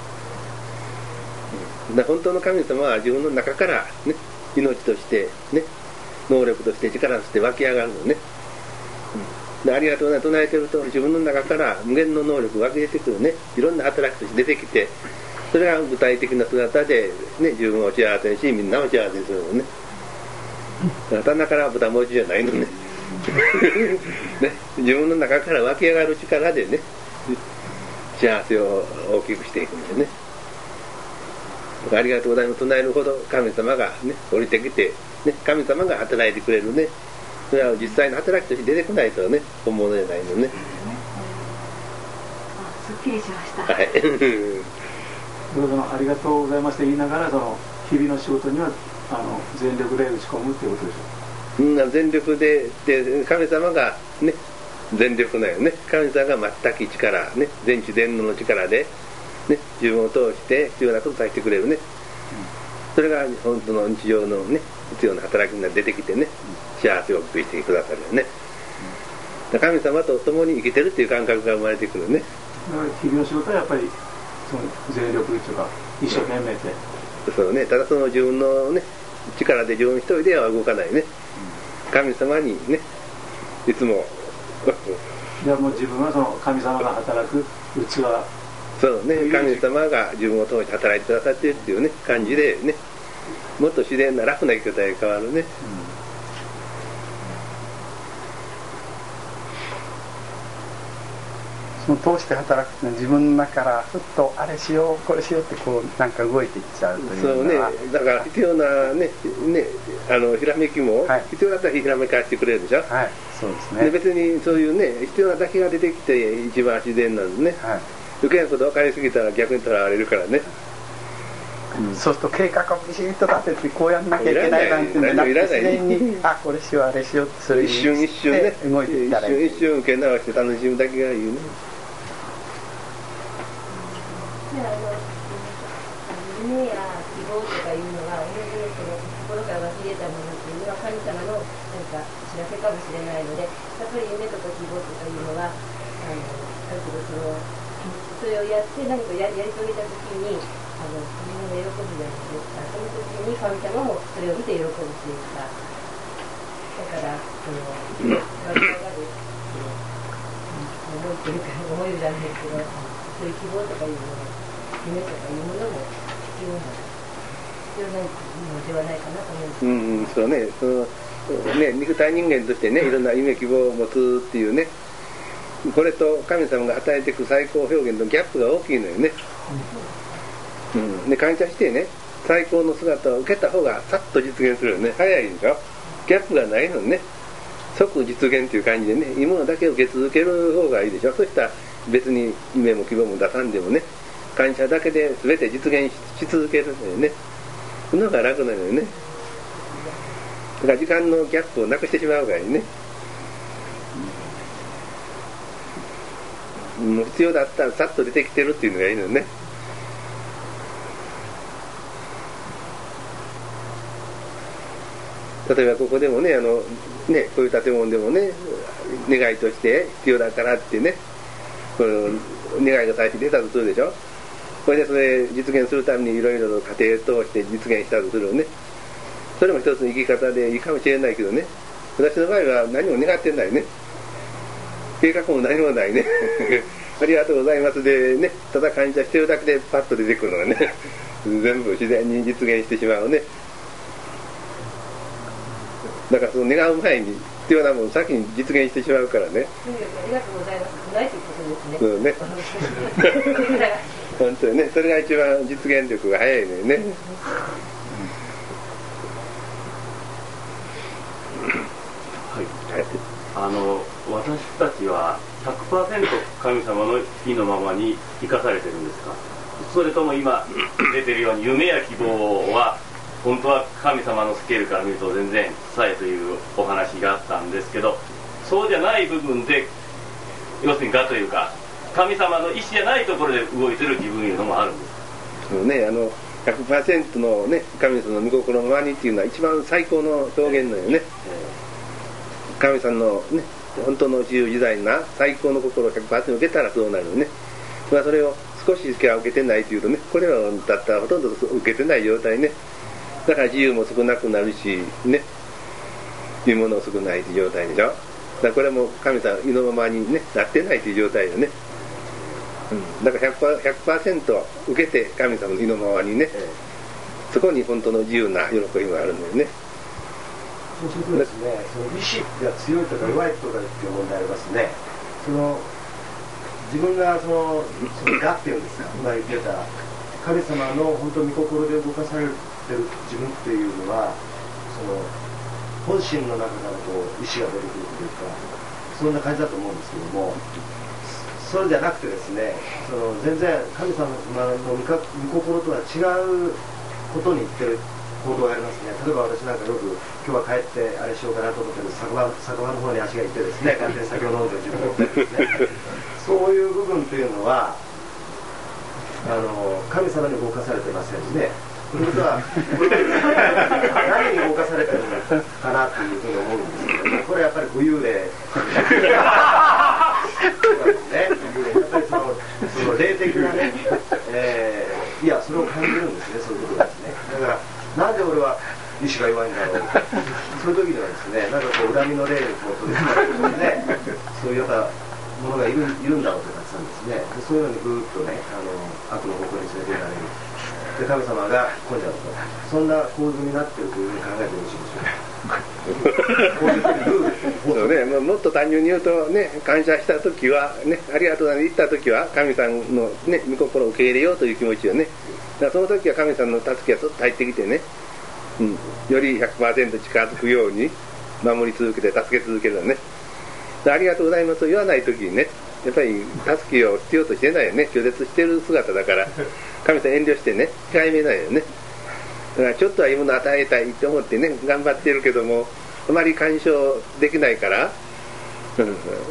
だ本当の神様は自分の中から、ね、命として、ね、能力として力として湧き上がるのね。でありがとうね唱えてると自分の中から無限の能力が湧き出てくるね。いろんな働きとして出てきて、それが具体的な姿で、ね、自分を幸せにしみんなを幸せにするのね。棚から豚文字じゃないのね。ね、自分の中から湧き上がる力でね幸せを大きくしていくんですね。ありがとうございます唱えるほど神様がね降りてきて、ね、神様が働いてくれるね。それは実際の働きとして出てこないとね本物じゃないのね。 すっきりしました。 はい。 そのありがとうございますって言いながらその日々の仕事にはあの全力で打ち込むっていうことでしょう。 うん、全力でで神様がね全力だよね。神様が全く力ね全知全能の力で、ね、自分を通して必要なことをさせてくれるね、うん、それが本当の日常のね必要な働きが出てきてね、うん、幸せを大きくしてくださるよね、うん、神様と共に生きてるっていう感覚が生まれてくるね。 だから日々の仕事はやっぱりその全力というか一生懸命で、 うん、そうね。ただその自分のね力で自分一人では動かないね、うん、神様にねいつもいやもう自分はその神様が働く器。 そうね、神様が自分を通して働いてくださっているっていうね感じでねもっと自然な楽な生き方へ変わるね、 うん、その通して働くっていうのは自分の中からふっとあれしようこれしようってこうなんか動いていっちゃうというのはそうね。だから必要なねねあのひらめきも必要だったらひらめかしてくれるでしょ。 はい、そうですね。 で別にそういうね必要なだけが出てきて一番自然なんですね、はい。余計なこと分かりすぎたら逆にとらわれるからね、 うん、そうすると計画をビシッと立ててこうやんなきゃいけないなんていうんじゃなくて自然にあこれしようあれしようってそれ一瞬一瞬ね動いていったらいい。 一瞬一瞬受け流して楽しむだけがいいね。 夢や希望とかいうのは同じその心から湧き出たものっていうのは神様のなんか知らせかもしれないので、やっぱり夢とか希望とかいうのはあのだけどそのそれをやって何か や, やり遂げた時にあのみんなが喜ぶじゃないですか。その時に神様もそれを見て喜ぶというか、だからその湧き上がる思いというか思いじゃないけど、そういう希望とかいうのは夢とかいうものも必要な必要ないのではないかなと思うんです。 うん、そうね。そのね肉体人間としてねいろんな夢希望を持つっていうね。これと神様が与えていく最高表現のギャップが大きいのよね、うん、で感謝してね最高の姿を受けた方がさっと実現するよね。早いでしょ。ギャップがないのにね即実現っていう感じでねいいものだけを受け続ける方がいいでしょ。そしたら別に夢も希望も出さんでもね感謝だけで全て実現 し, し続けるのよね。その方が楽なのよね。だから時間のギャップをなくしてしまうからいいね。もう必要だったらさっと出てきてるっていうのがいいのよね。例えばここでもねあのねこういう建物でもね願いとして必要だからってねこの願いが最初に出たとするでしょ。これでそれ実現するためにいろいろと過程を通して実現したとするね。それも一つの生き方でいいかもしれないけどね私の場合は何も願ってないね。計画も何もないねありがとうございますでねただ感謝してるだけでパッと出てくるのがね全部自然に実現してしまうね。だからその願う前に必要なものを先に実現してしまうからね。 ありがとうございますないということですね。 そうね本当にねそれが一番実現力が早いのよね。 あの私たちは ひゃくパーセント 神様の意のままに生かされてるんですか。それとも今出てるように夢や希望は本当は神様のスケールから見ると全然小さいというお話があったんですけど、そうじゃない部分で要するに我というか神様の意志じゃないところで動いてる自分いうのもあるんです。 そうね、あのひゃくパーセント のね神様の御心のままにっていうのは一番最高の表現のよね。神様のね本当の自由自在な最高の心を ひゃくパーセント 受けたらそうなるよね。まあそれを少ししか受けてないというとね、これはだったらほとんど受けてない状態ね。だから自由も少なくなるしね、いうものも少ないという状態でしょ。だからこれも神様意のままに、ね、なってないという状態よね。うん、だから ひゃくパーセント 受けて神様の意のままにね、そこに本当の自由な喜びがあるんだよね。 そうするとですね、その意志が強いとか弱いとかっていう問題ありますね。その自分がそのその我っていうんですか、今言ってた神様の本当に御心で動かされてる自分っていうのは、その本心の中からこう意志が出てくるというか、そんな感じだと思うんですけども、それじゃなくてですね、その全然神様の御心とは違うことに言ってる行動がありますね。例えば私なんかよく今日は帰ってあれしようかなと思ってる酒場、酒場の方に足が行ってですね、勝手に酒を飲んで自分を飲んでですね、そういう部分というのはあの神様に動かされてませんね。ということは何に動かされてるのかなというふうに思うんですけども、これやっぱり武勇霊ね、やっぱりその、その霊的なね、えー、いやそれを感じるんですね、そういうことですね。だからなんで俺は意志が弱いんだろう、そういう時にはですね、なんかこう恨みの霊にこう取りつかれてですね、そういうようなものがいるいるんだろうとたくさんですね。でそういうのにぐーっとね、あの悪の方向に連れていかれる。で神様が来んじゃうと、そんな構図になっているというふうに考えてよろしいでしょうか。 そうね、もっと単純に言うとね、感謝した時はね、ありがとうな言った時は神さんのね御心を受け入れようという気持ちをね、だからその時は神さんの助けがちょっと入ってきてね、うん、より ひゃくパーセント 近づくように守り続けて助け続けるのね。ありがとうございますと言わない時にね、やっぱり助けを必要としてないよね、拒絶してる姿だから神さん遠慮してね控えめないよね。だからちょっとはいいものを与えたいと思ってね頑張ってるけども、あまり干渉できないから、うん、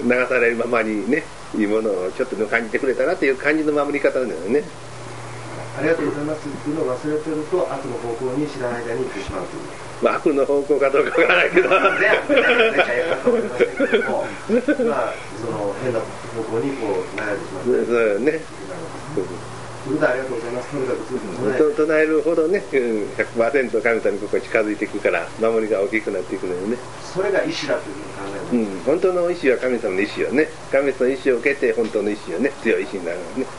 流されるままにねいいものをちょっと感じてくれたらという感じの守り方なんだよね。 ありがとうございますっていうのを忘れてると悪の方向に知らない間に行ってしまうという、 まあ、悪の方向かどうかわからないけどまあその変な方向にこう流れてしまうそうね。 ということでありがとうございます。とにかく唱えるほどね ひゃくパーセント 神様にここに近づいていくから守りが大きくなっていくのよね。 それが意志だというふうに考える、 うん、本当の意志は神様の意志よね。神様の意志を受けて本当の意志よね、強い意志になるのね。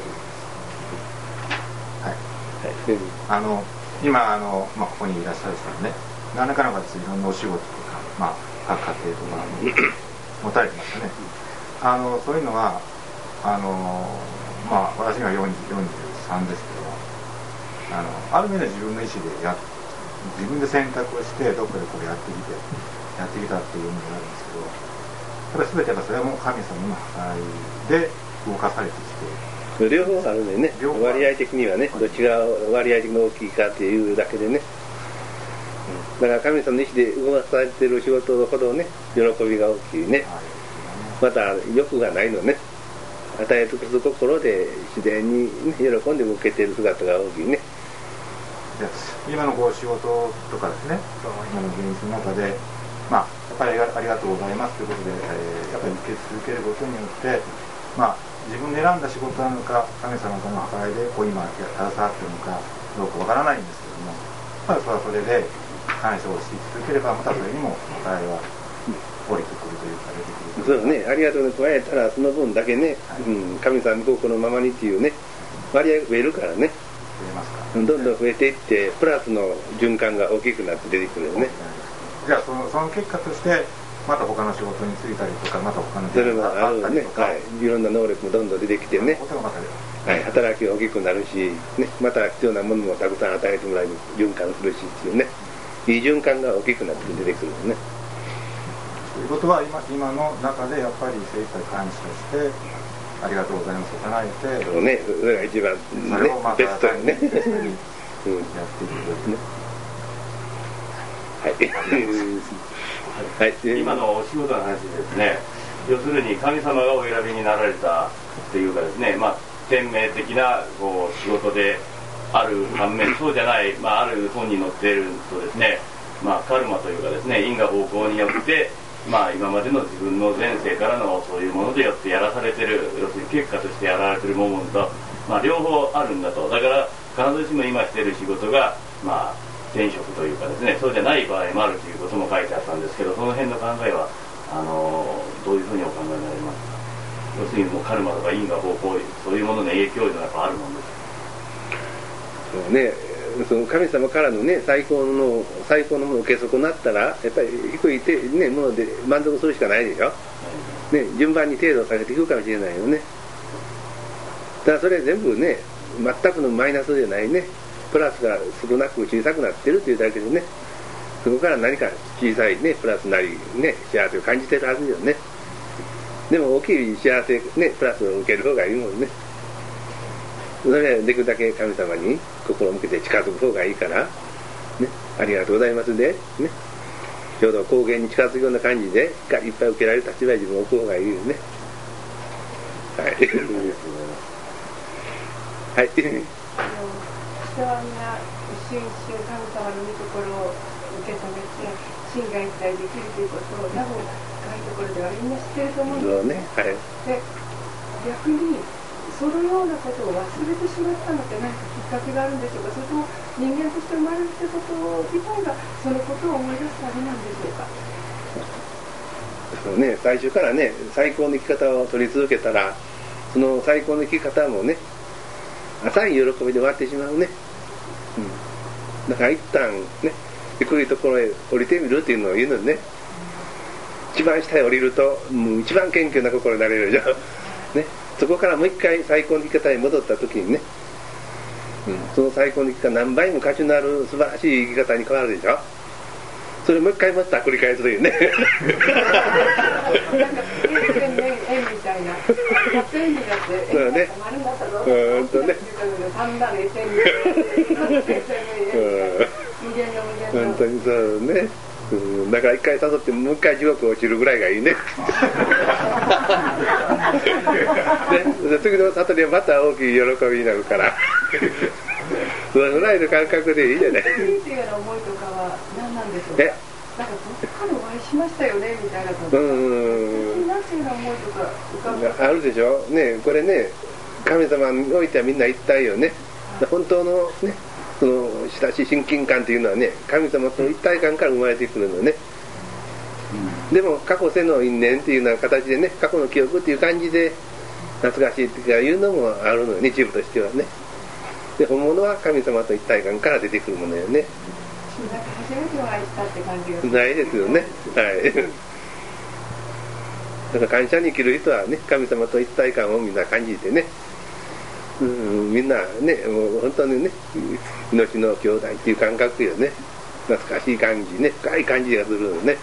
はい、あの今あの、まあ、ここにいらっしゃる人はね、何らかの形でいろんなお仕事とか、まあ、各家庭とか持たれてますよね。あのそういうのはあの、まあ、私がよんじゅうさんですけど、あのある意味で自分の意思でや自分で選択をしてどこかでこうやってきてやってきたっていう意味があるんですけど、ただ全てやっぱそれも神様の計らいで動かされてきて。 両方あるんだよね。割合的にはね、どっちが割合的に大きいかっていうだけでね、うん、だから神様の意志で動かされている仕事ほどね喜びが大きいね。また欲がないのね、与え尽くす心で自然に、ね、喜んで向けている姿が大きいね。 今のこう仕事とかですね、今の現実の中で、まあ、やっぱりありがとうございますということで、えー、やっぱり受け続けることによって、まあ自分で選んだ仕事なのか神様との計らいでこう今携わっているのかどうかわからないんですけども、まあ、それはそれで感謝をし続ければまたそれにも計らいは降りてくるというか出てくる。 そうね、ありがとうに加えたらその分だけね、はい、うん、神様御心のままにっていうね割合が増えるからね、 増えますか、 どんどん増えていってプラスの循環が大きくなって出てくるよね。 じゃあその、その結果としてまた他の仕事に就いたりとか、また他のそれもあるね、はい、いろんな能力もどんどん出てきてね、はい、働きが大きくなるし、ね、また必要なものもたくさん与えてもらえる循環するしっていうね、いい循環が大きくなって出てくるよね。 ということは 今, 今の中でやっぱり精一杯感謝してありがとうございますと唱えて、 そうね、それが一番、ね、 それをまたベストにねやっていくというね。 はいはい、 今のお仕事の話ですね、要するに神様がお選びになられたというかですね、まあ、天命的なこう仕事である反面そうじゃない、まあ、ある本に載っているとですね、まあ、カルマというかですね因果報行によって、まあ、今までの自分の前世からのそういうものでよってやらされてる要するに結果としてやられてるものと、まあ、両方あるんだと。だから必ずしも今している仕事が、まあ、転職というかですねそうじゃない場合もあるということも書いてあったんですけど、その辺の考えはあのどういうふうにお考えになりますか。要するにもうカルマとか因果報行そういうものの影響がやっぱあるもんですか。 そうね、その神様からのね最高の最高のものを受け損なったらやっぱり低いて、ね、もので満足するしかないでしょ、ね、順番に程度を下げていくかもしれないよね。だからそれ全部ね全くのマイナスじゃないね、プラスが少なく小さくなってるというだけでね、そこから何か小さいねプラスなりね幸せを感じてるはずよね。でも大きい幸せねプラスを受ける方がいいもんね。それはできるだけ神様に心を向けて近づく方がいいから、ね、ありがとうございますで、ね、ちょうど高原に近づくような感じでがいっぱい受けられる立場に自分を置く方がいいよね。はい。はい。 人はみんな一瞬一瞬神様の御心を受け止めて心が一体できるということを多分深いところではみんな知ってると思うんですよね。はい、で逆にそのようなことを忘れてしまったのって何かきっかけがあるんでしょうか。それとも人間として生まれるってこと自体がそのことを思い出すためなんでしょうか。 そうね、最初からね最高の生き方を取り続けたらその最高の生き方もね浅い喜びで終わってしまうね、うん、だから一旦ね低いところへ降りてみるっていうのを言うのね、一番下へ降りるともう一番謙虚な心になれるでしょ、ね、そこからもう一回最高の生き方に戻った時にね、うん、その最高の生き方何倍も価値のある素晴らしい生き方に変わるでしょ。それもう一回また繰り返すというねなんか円みたいな円になって円が丸になったぞって言ったのでだんだん円に本当にそうね、うん、だから一回誘ってもう一回地獄落ちるぐらいがいいねで次の悟りはまた大きい喜びになるからそのぐらいの感覚でいいじゃない。 っていうような思いとかは何なんでしょうか。なんかどっかでお会いしましたよねみたいなこと。うん。なんていうような思いとか浮かぶ。 あるでしょ。ねこれね神様においてはみんな一体よね。本当のねその親しい親近感というのはね神様との一体感から生まれてくるのね。うん、でも過去世の因縁っていうような形でね過去の記憶っていう感じで懐かしいっていうのもあるのよね、一部としてはね。で本物は神様と一体感から出てくるものよね。 なんか初めてお会いしたって感じがないですよね。はいだから感謝に生きる人はね神様と一体感をみんな感じてね、うん、みんなねもう本当にね命の兄弟っていう感覚よね。懐かしい感じね、深い感じがするのね。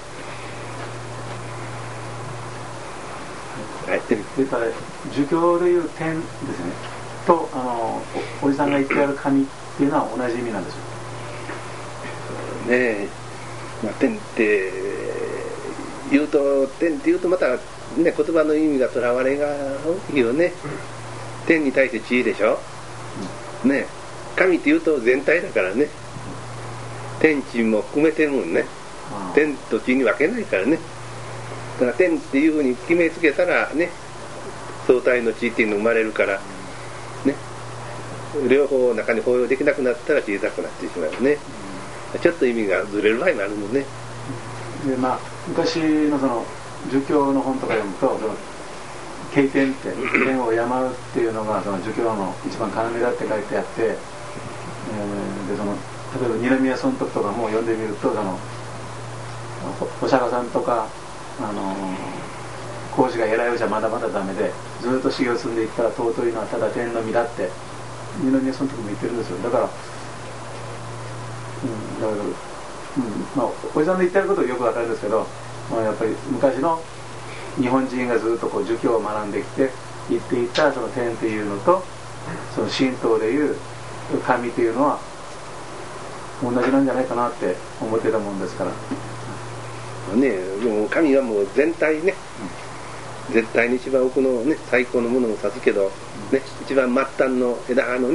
はい、それから儒教でいう天ですねとあの お, おじさんが言ってある神っていうのは同じ意味なんでしょうかねえ、まあ、天って言うと天って言うとまた、ね、言葉の意味がとらわれが大きいよね。天に対して地位でしょ、うん、ね神って言うと全体だからね、天地も含めてるもんね、うん、天と地に分けないからね。だから天っていうふうに決めつけたらね相対の地っていうの生まれるからね、両方中に包容できなくなったら小さくなってしまうね、うん、ちょっと意味がずれる場合もあるもんね。 で、まあ、昔のその儒教の本とか読むとその経典って天を敬うっていうのがその儒教の一番要だって書いてあって、えー、でその例えば二宮尊徳とかも読んでみるとそのお釈迦さんとかあの孔子が偉いうちはまだまだダメでずっと修行を積んでいったら尊いのはただ天の身だって二宮尊徳も言ってるんですよ。だから、うん、だから、うんまあ、おじさんの言ってることはよくわかるんですけど、まあ、やっぱり昔の日本人がずっとこう儒教を学んできて言っていたその天というのとその神道でいう神というのは同じなんじゃないかなって思ってたもんですからね。でも神はもう全体ね、うん、絶対に一番奥のね最高のものも指すけど、ね、一番末端の枝葉のね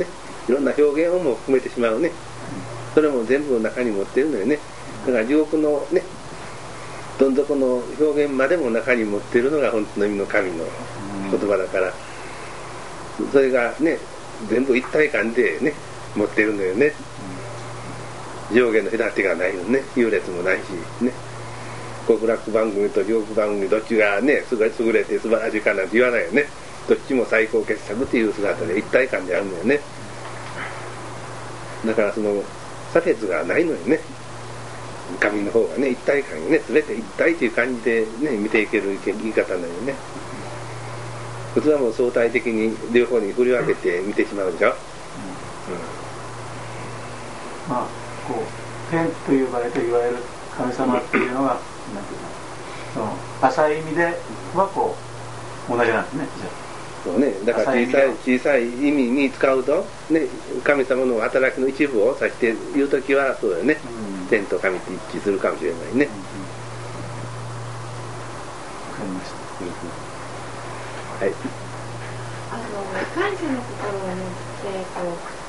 いろんな表現をも含めてしまうね、それも全部の中に持ってるのよね。だから地獄のね、どん底の表現までも中に持っているのが本当の意味の神の言葉だから、それがね全部一体感でね持ってるのよね。上下の隔てがないのね、優劣もないしね。極楽番組と地獄番組どっちがね優れて素晴らしいかなんて言わないよね。どっちも最高傑作という姿で一体感であるのよね。だからその差別がないのよね。神の方がね一体感にね全て一体という感じでね見ていける言い方なのよね。普通はもう相対的に両方に振り分けて見てしまうでしょ。うんうん、 まあこう天と呼ばれていわゆる神様っていうのがなんていうかその浅い意味ではこう同じなんですね。じゃあそうね、だから小さい小さい意味に使うと、ね、神様の働きの一部を指して言うときはそうだよね、うん、天と神と一致するかもしれないね。わ、 うんうん、かりました、うんうん、 はい。 あの感謝の心を持ってこ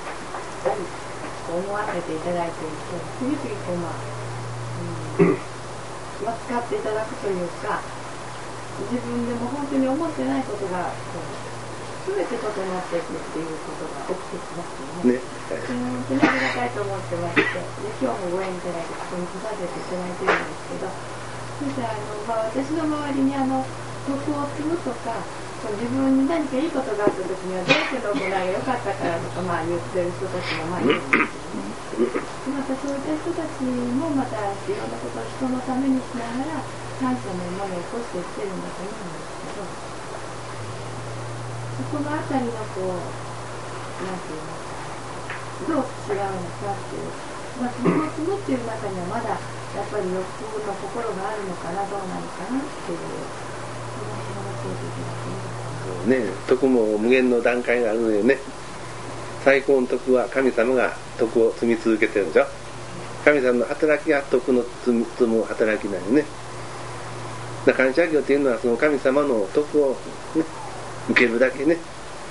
う思わせていただいていると次々こうまあ、うんまあ、使っていただくというか自分でも本当に思ってないことがこう全て整っていくっていうことが起きてきますよね。ね、はい、本当にありがたいと思ってましてで今日もご縁いただいてここに来させていただいてるんですけど、そしてあの、まあ、私の周りにあの徳を積むとか自分に何かいいことがあった時にはどうしての行いが良かったからとか、まあ、言ってる人たちもまあいるんですけどね。またそういった人たちもまたいろんなことを人のためにしながら感謝の思いを起こしてきてるんだと思うんですけど、そこのあたりのこうなんていうのどう違うのかっていう、まあ、その積むっていう中にはまだやっぱり欲の心があるのかなどうなのかなっていう、その辺を教えていただけますか。 ね、徳も無限の段階があるのよね。最高の徳は神様が徳を積み続けてるんでしょ。神様の働きが徳の積む働きなのよね。感謝業というのはその神様の徳を、ね、受けるだけね。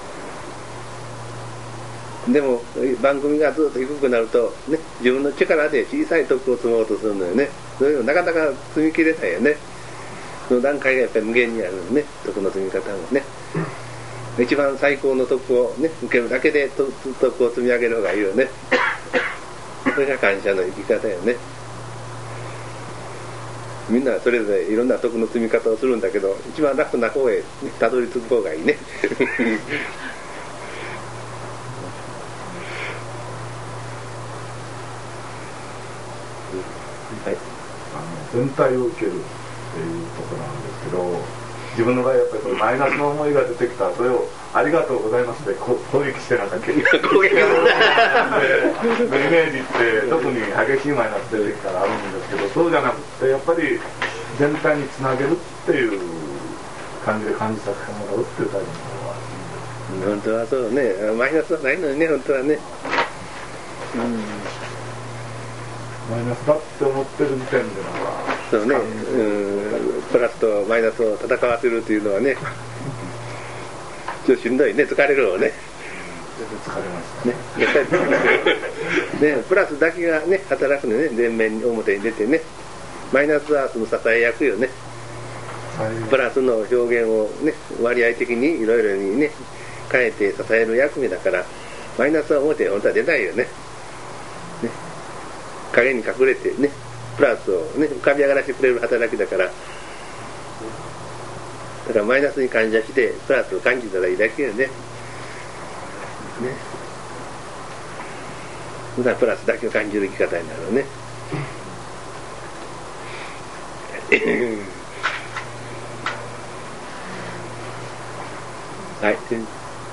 でも番組がずっと低くなると、ね、自分の力で小さい徳を積もうとするのよね。それをなかなか積み切れないよね。その段階がやっぱり無限にあるのね、徳の積み方がね。一番最高の徳を、ね、受けるだけで徳を積み上げる方がいいよね。それが感謝の生き方よね。みんなそれぞれいろんな徳の積み方をするんだけど、一番楽な方へたどり着く方がいいね。 はい、あの全体を受けるっていうところなんですけど、自分の場合やっぱりそのマイナスの思いが出てきたそれをありがとうございますで攻撃してなんか結構攻撃イメージって特に激しいマイナス出てきたらあるんですけど、そうじゃなくてやっぱり全体につなげるっていう感じで感じさせてもらうっていうタイプの方が本当はそうね、マイナスはないのにね、本当はね、うん、 マイナスだって思ってる時点でなんかそうね、うん、プラスとマイナスを戦わせるというのはねちょっとしんどいね、疲れるわね。 疲れましたね。 ね、プラスだけがね働くのね、前面に表に出てね、マイナスはその支え役よね。プラスの表現をね割合的にいろいろにね変えて支える役目だから、マイナスは表に本当は出ないよね。ね、影に隠れてねプラスをね浮かび上がらせてくれる働きだから、だからマイナスに感謝してプラスを感じたらいいだけよね。ね、だからプラスだけを感じる生き方になるのね。はい。 つい最近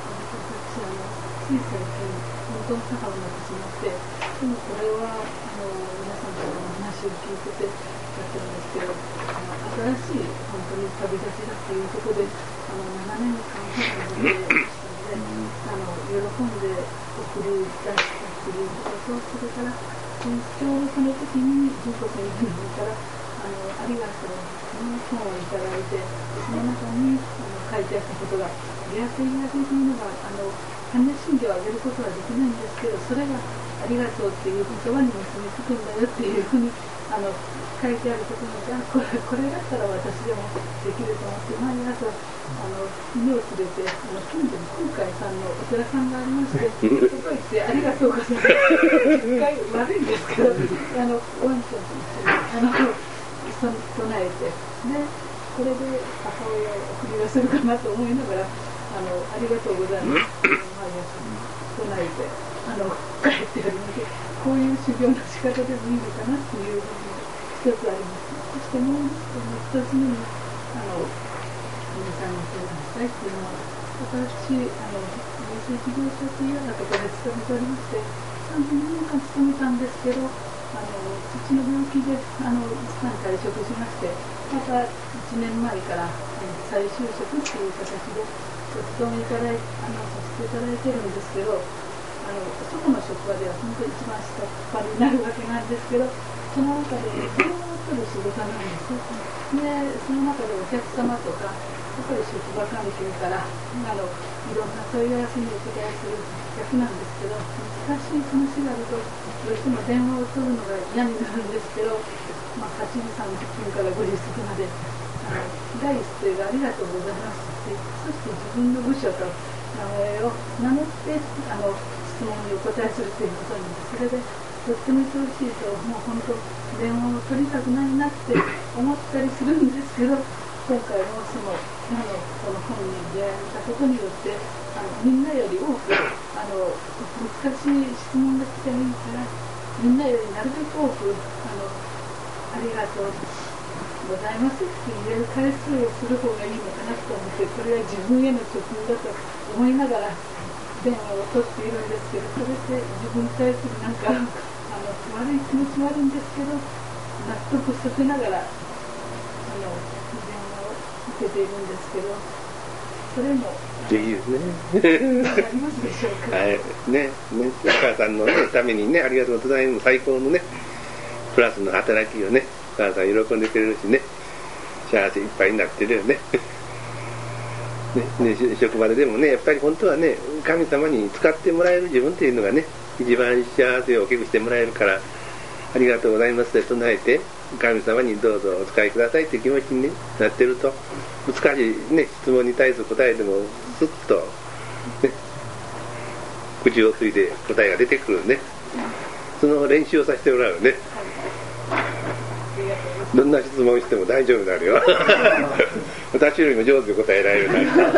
元々母を亡くしまして、でもこれはあの皆さんからお話を聞いててやってるんですけど、あの新しい本当に旅立ちだっていうことであのななねんかん母が出てましたので、あの喜んで送り出したっていうことと、それからちょうどその時に純子先生の方からあのありがとうの本をいただいて、その中にあの書いてあったことがリアスリアスというのがあの般若心経を上げることはできないんですけど、それがありがとうっていう言葉に結びつくんだよっていうふうにあの書いてあるところに、あこれこれだったら私でもできると思って、毎朝あの犬を連れてあの近所に空海さんのお寺さんがありまして、そこ行ってありがとうございます一回悪いんですけど、あのワンちゃんと一緒にあのそ唱えて、でこれで母親を送り出せるかなと思いながら、あのありがとうございます毎朝唱えてあの帰っております。こういう修行の仕方でもいいのかなっていうのが一つあります。そしてもう一つ目にあの皆さんに相談したいっていうのは、私あの衛生事業所というようなところで勤めておりまして、さんじゅうにねんかん勤めたんですけど、あの父の病気であのさん退職しまして、またいちねんまえから再就職っていう形でお勤めいただいあのさせていただいてるんですけど、あのそこの職場では本当に一番下っ端になるわけなんですけど、その中で電話を取る仕事なんですよ。でその中でお客様とかやっぱり職場関係からあのいろんな問い合わせにお答えする役なんですけど、難しい話があるとどうしても電話を取るのが嫌になるんですけど、まあ、はちじさんじゅっぷんからごじ過ぎまであの第一声がありがとうございますって、そして自分の部署と名前を名乗ってあの質問にお答えするということなんです。それでとっても忙しいともう本当電話を取りたくないなって思ったりするんですけど、今回もそのあのこの本に出会えたことによってあのみんなより多くあの難しい質問が来てもいいから、みんなよりなるべく多くあのありがとうございますって言える回数をする方がいいのかなと思って、これは自分への貯金だと思いながら電話を取っているんですけど、それって自分に対するなんかあの悪い気持ちもあるんですけど、納得させながらあの受けているんですけど、それもでいいですね。 ありますでしょうか。 はいね、ね、お母さんの、ね、ためにね、ありがとうございます。最高のね、プラスの働きをね、お母さん喜んでくれるしね、幸せいっぱいになってるよね。ね、ね、職場ででもね、やっぱり本当はね、神様に使ってもらえる自分っていうのがね、一番幸せを大きくしてもらえるから、ありがとうございますって唱えて、神様にどうぞお使いくださいって気持ちに、ね、なってると、難しい、ね、質問に対する答えでもスッと、ね、口をついて答えが出てくるね。その練習をさせてもらうよね。どんな質問しても大丈夫になるよ。私よりも上手に答えられるようになる。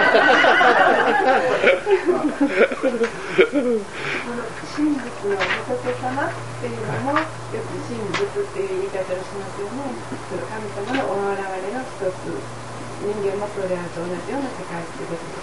真実の仏様っていうのもよく真実っていう言い方をしますよね。その神様のお現れの一つ、人間もそれらと同じような世界っていうことです。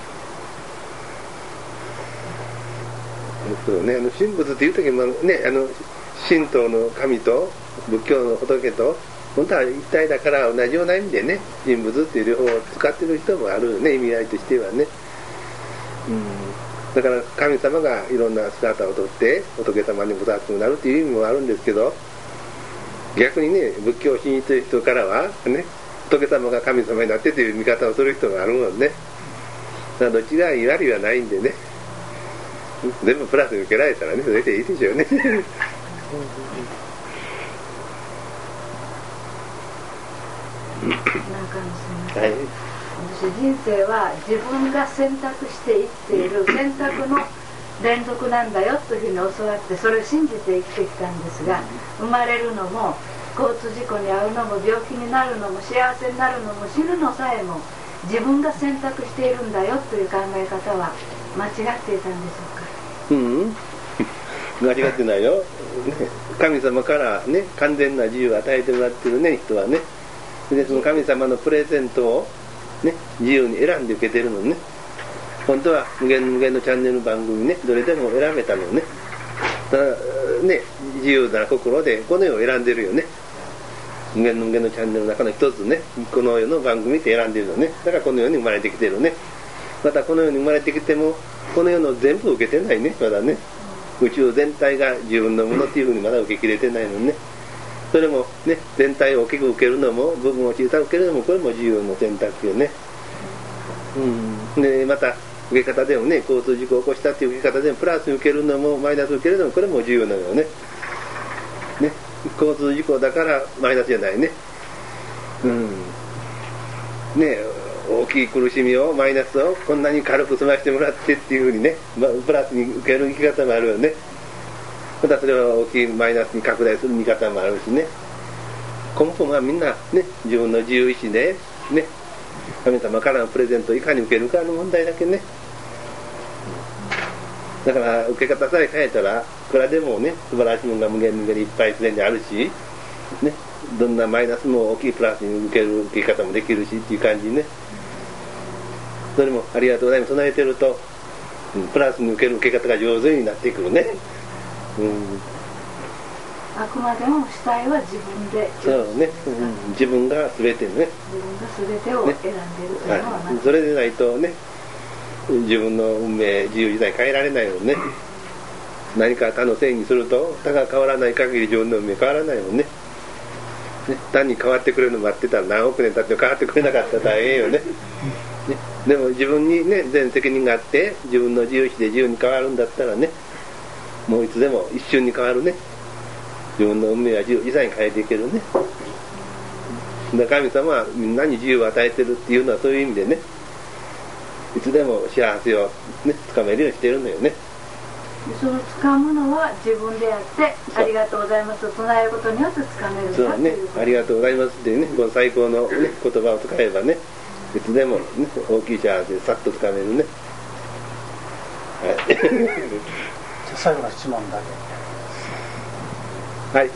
そうね、あの神仏っていう時もね、あの神道の神と仏教の仏と本当は一体だから同じような意味でね、神仏っていう両方を使ってる人もあるね、意味合いとしてはね。うん、だから神様がいろんな姿をとって仏様に菩薩になるっていう意味もあるんですけど、逆にね、仏教を信じてる人からはね、仏様が神様になってという見方をする人もあるもんね。だからどっちがいい悪いはないんでね、全部プラスに受けられたらね、それでいいでしょうね。 なんかすみません、はい、私人生は自分が選択して生きている選択の連続なんだよというふうに教わって、それを信じて生きてきたんですが、生まれるのも交通事故に遭うのも病気になるのも幸せになるのも死ぬのさえも自分が選択しているんだよという考え方は間違っていたんでしょうか。 うん、間違ってないよ、ね、神様からね、完全な自由を与えてもらってるね、人はね。でその神様のプレゼントを、ね、自由に選んで受けてるのね。本当は無限無限のチャンネル番組ね、どれでも選べたのね。だからね、自由な心でこの世を選んでるよね。無限の無限のチャンネルの中の一つね、この世の番組って選んでるのね。だからこの世に生まれてきてるね。またこの世に生まれてきてもこの世の全部受けてないね、まだね。宇宙全体が自分のものっていうふうにまだ受けきれてないのね。それもね、全体を大きく受けるのも部分を小さく受けるのも、これも自由の選択よね。 うん、でまた受け方でもね、交通事故を起こしたっていう受け方でもプラスに受けるのもマイナスに受けるのもこれも重要なのよね。ね、交通事故だからマイナスじゃないね。うん、ね、大きい苦しみをマイナスをこんなに軽く済ましてもらってっていうふうにね、まあ、プラスに受ける生き方もあるよね。またそれは大きいマイナスに拡大する見方もあるしね。根本はみんなね、自分の自由意志でね、神様からのプレゼントをいかに受けるかの問題だけね。だから受け方さえ変えたらいくらでもね、素晴らしいものが無限無限にいっぱいすでにあるしね、どんなマイナスも大きいプラスに受ける受け方もできるしっていう感じにね。それもありがとうございます唱えてると、うん、プラスに受ける受け方が上手になってくるね。うん、 あくまでも主体は自分で、 そうね、うん、自分が全てね、 自分が全てを選んでいるというのは、ね、 はい、それでないとね、自分の運命自由自在変えられないもんね。何か他のせいにすると他が変わらない限り自分の運命変わらないもんね。ね、単に変わってくれるの待ってたら何億年経っても変わってくれなかったら大変よね。ね、でも自分にね全責任があって自分の自由意志で自由に変わるんだったらね、もういつでも一瞬に変わるね。自分の運命は自由自在に変えていけるね。だから神様はみんなに自由を与えてるっていうのはそういう意味でね、いつでも幸せをね掴めるようにしてるんだよね。 その掴むのは自分でやってありがとうございますと唱えることによって掴めるんだということ。 そうね、ありがとうございますってね、この最高の、ね、言葉を使えばね、いつでも、ね、大きい幸せさっと掴めるね。はい。じゃあ最後の質問だけ。 はい。 私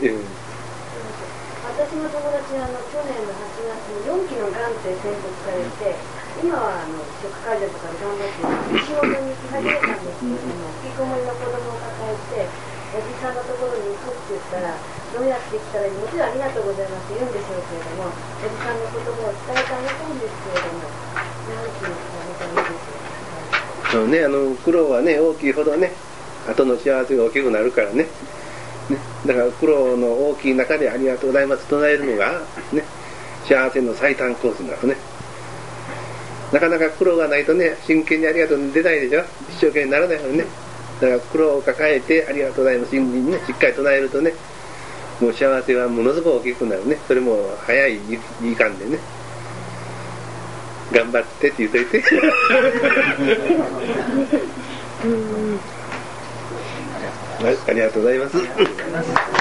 の友達はあの去年のはちがつによんきのがんって宣告されて、今はあの食介助とかで頑張って仕事に行き始めたんですけれども、引きこもりの子供を抱えておじさんのところに行くって言ったら、どうやって来たらいい、もちろんありがとうございますって言うんでしょうけれども、おじさんの言葉を伝えてあげたいんですけれども、何て言ってあげたらいいですか。 そうね、あの苦労はね大きいほどね後の幸せが大きくなるからね。ね、だから苦労の大きい中でありがとうございます唱えるのが、ね、幸せの最短コースなんですね。なかなか苦労がないとね真剣にありがとうに出ないでしょ。一生懸命にならないからね。だから苦労を抱えてありがとうございます真剣にねしっかり唱えるとね、もう幸せはものすごく大きくなるね。それも早い時間でね、頑張ってって言っといてはい、ありがとうございます。